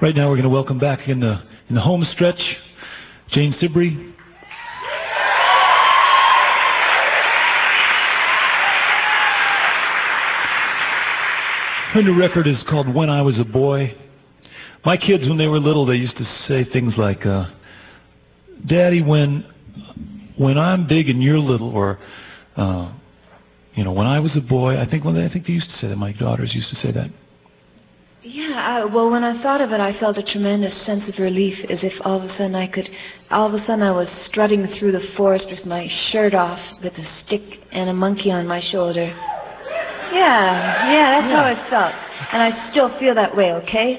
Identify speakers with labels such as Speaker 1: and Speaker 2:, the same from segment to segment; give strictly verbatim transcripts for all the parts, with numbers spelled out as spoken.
Speaker 1: Right now we're going to welcome back in the in the home stretch, Jane Sibrey. Her new record is called When I Was a Boy. My kids, when they were little, they used to say things like, uh, Daddy, when when I'm big and you're little, or, uh, you know, when I was a boy, I think, well, I think they used to say that. My daughters used to say that.
Speaker 2: Yeah, I, well, when I thought of it, I felt a tremendous sense of relief, as if all of a sudden I could, all of a sudden I was strutting through the forest with my shirt off, with a stick and a monkey on my shoulder. Yeah, yeah, that's
Speaker 1: yeah.
Speaker 2: how I felt. And I still feel that way, okay?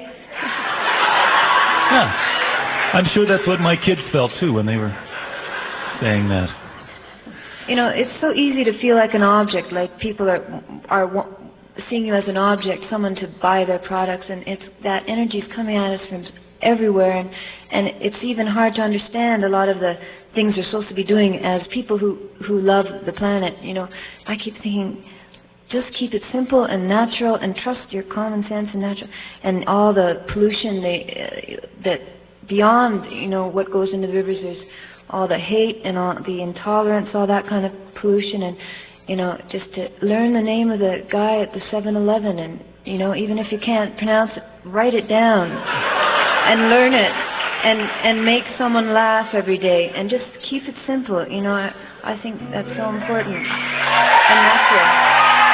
Speaker 1: Yeah. I'm sure that's what my kids felt, too, when they were saying that.
Speaker 2: You know, it's so easy to feel like an object, like people are are seeing you as an object, someone to buy their products, and it's that energy is coming at us from everywhere, and and it's even hard to understand a lot of the things we're supposed to be doing as people who who love the planet. You know, I keep thinking, just keep it simple and natural, and trust your common sense and natural, and all the pollution they, uh, that beyond, you know, what goes into the rivers. There's all the hate and all the intolerance, all that kind of pollution, and you know, just to learn the name of the guy at the seven eleven, and you know, even if you can't pronounce it, write it down and learn it, and and make someone laugh every day, and just keep it simple. You know, I, I think that's so important and natural.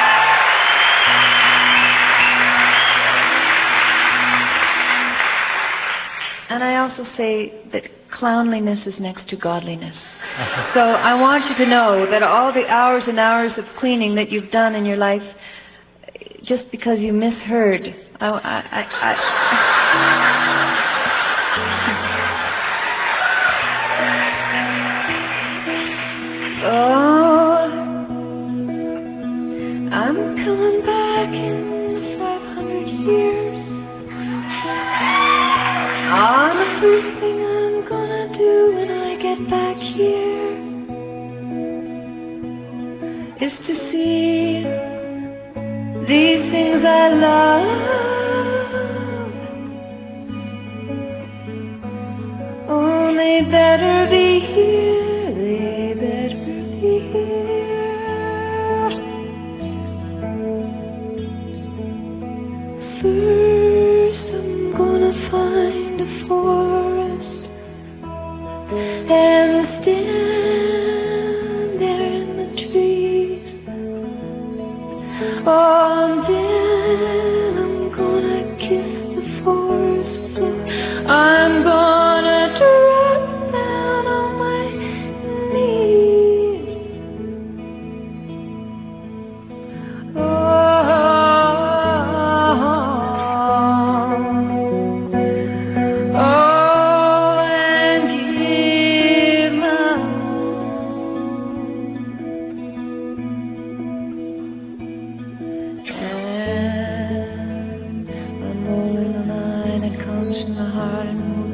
Speaker 2: And I also say that clownliness is next to godliness. So I want you to know that all the hours and hours of cleaning that you've done in your life, just because you misheard, I, I, I, I oh, I'm coming back in five hundred years. Ah, the first thing I'm gonna do when I get back here is to see these things I love. Oh, they better be here, they better be here. First I'm gonna find a forest and stand there in the trees. Oh, and then I'm gonna kiss the forest floor. I'm gonna drop down on my knees. Oh, I'm rolling the line, it comes from the heart and